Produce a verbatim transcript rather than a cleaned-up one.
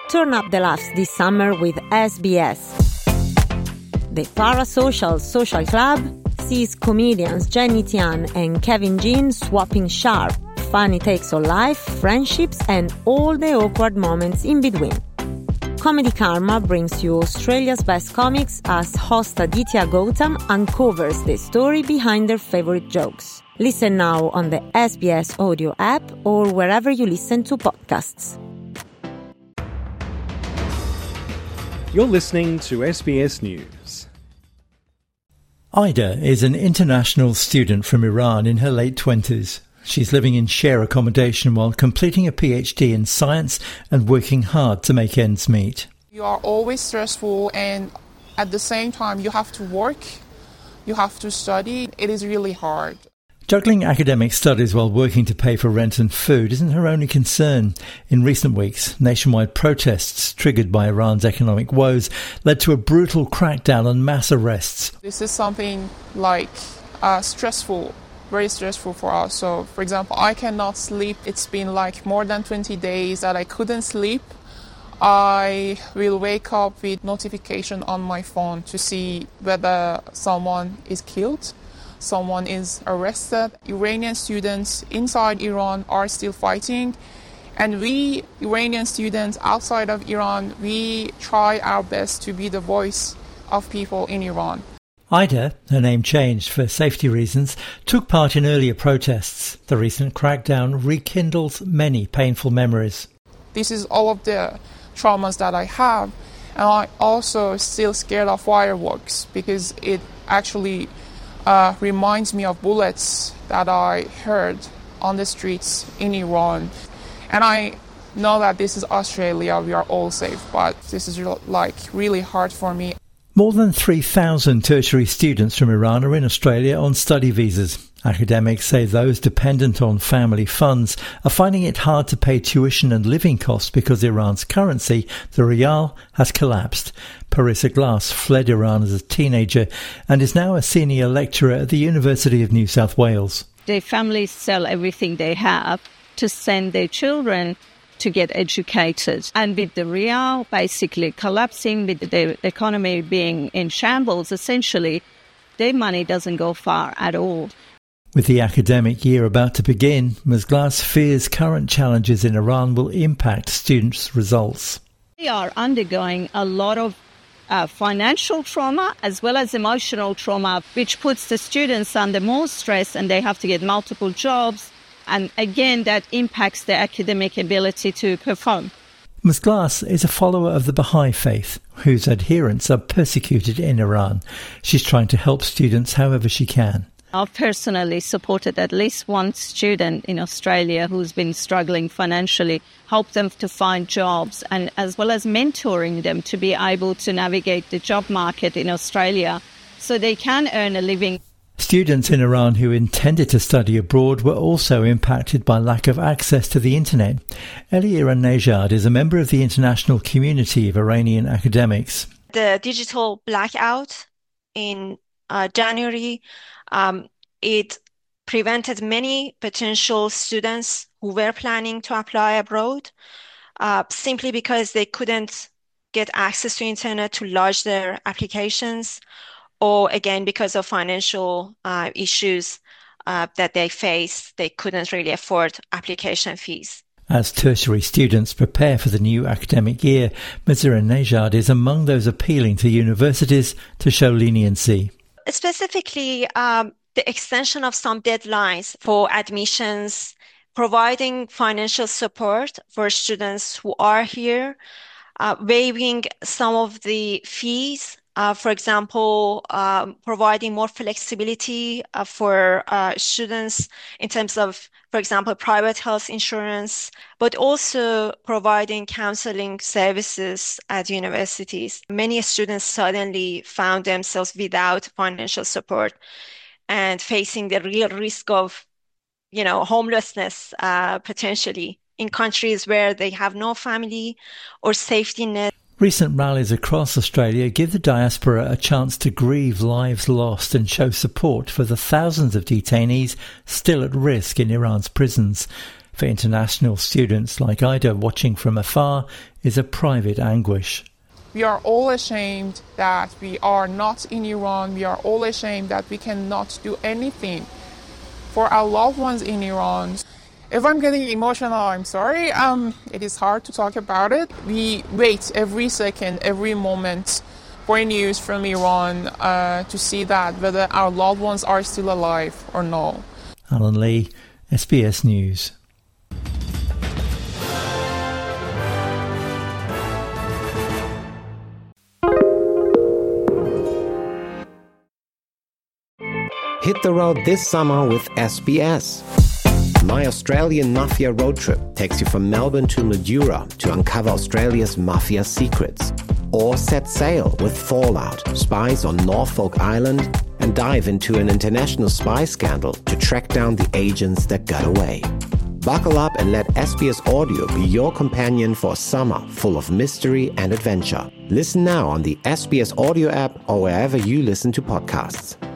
Turn up the laughs this summer with S B S. The Parasocial Social Club sees comedians Jenny Tian and Kevin Jean swapping sharp, funny takes on life, friendships, and all the awkward moments in between. Comedy Karma brings you Australia's best comics as host Aditya Gautam uncovers the story behind their favorite jokes. Listen now on the S B S audio app or wherever you listen to podcasts. You're listening to S B S News. Ida is an international student from Iran in her late twenties. She's living in share accommodation while completing a PhD in science and working hard to make ends meet. You are always stressful, and at the same time you have to work, you have to study. It is really hard. Juggling academic studies while working to pay for rent and food isn't her only concern. In recent weeks, nationwide protests triggered by Iran's economic woes led to a brutal crackdown on mass arrests. This is something like uh, stressful, very stressful for us. So, for example, I cannot sleep. It's been like more than twenty days that I couldn't sleep. I will wake up with notification on my phone to see whether someone is killed, someone is arrested. Iranian students inside Iran are still fighting, and we Iranian students outside of Iran, we try our best to be the voice of people in Iran. Ida, her name changed for safety reasons, took part in earlier protests. The recent crackdown rekindles many painful memories. This is all of the traumas that I have, and I also still scared of fireworks because it actually Uh, reminds me of bullets that I heard on the streets in Iran. And I know that this is Australia, we are all safe, but this is re- like really hard for me. More than three thousand tertiary students from Iran are in Australia on study visas. Academics say those dependent on family funds are finding it hard to pay tuition and living costs because Iran's currency, the rial, has collapsed. Parissa Glass fled Iran as a teenager and is now a senior lecturer at the University of New South Wales. Their families sell everything they have to send their children to get educated. And with the rial basically collapsing, with the economy being in shambles, essentially, their money doesn't go far at all. With the academic year about to begin, Miz Glass fears current challenges in Iran will impact students' results. They are undergoing a lot of uh, financial trauma as well as emotional trauma, which puts the students under more stress, and they have to get multiple jobs. And again, that impacts their academic ability to perform. Miz Glass is a follower of the Baha'i faith, whose adherents are persecuted in Iran. She's trying to help students however she can. I've personally supported at least one student in Australia who's been struggling financially, helped them to find jobs, and as well as mentoring them to be able to navigate the job market in Australia so they can earn a living. Students in Iran who intended to study abroad were also impacted by lack of access to the internet. Elia Nejad is a member of the international community of Iranian academics. The digital blackout in uh, January, um, it prevented many potential students who were planning to apply abroad uh, simply because they couldn't get access to internet to lodge their applications, or again, because of financial uh, issues uh, that they face, they couldn't really afford application fees. As tertiary students prepare for the new academic year, Mizra Nejad is among those appealing to universities to show leniency. Specifically, um, the extension of some deadlines for admissions, providing financial support for students who are here, uh, waiving some of the fees. Uh, for example, um, providing more flexibility uh, for uh, students in terms of, for example, private health insurance, but also providing counseling services at universities. Many students suddenly found themselves without financial support and facing the real risk of, you know, homelessness uh, potentially in countries where they have no family or safety net. Recent rallies across Australia give the diaspora a chance to grieve lives lost and show support for the thousands of detainees still at risk in Iran's prisons. For international students like Ida, watching from afar is a private anguish. We are all ashamed that we are not in Iran. We are all ashamed that we cannot do anything for our loved ones in Iran. If I'm getting emotional, I'm sorry. Um, it is hard to talk about it. We wait every second, every moment for news from Iran uh, to see that whether our loved ones are still alive or no. Alan Lee, S B S News. Hit the road this summer with S B S. My Australian Mafia road trip takes you from Melbourne to Madura to uncover Australia's mafia secrets. Or set sail with Fallout, Spies on Norfolk Island, and dive into an international spy scandal to track down the agents that got away. Buckle up and let S B S Audio be your companion for a summer full of mystery and adventure. Listen now on the S B S Audio app or wherever you listen to podcasts.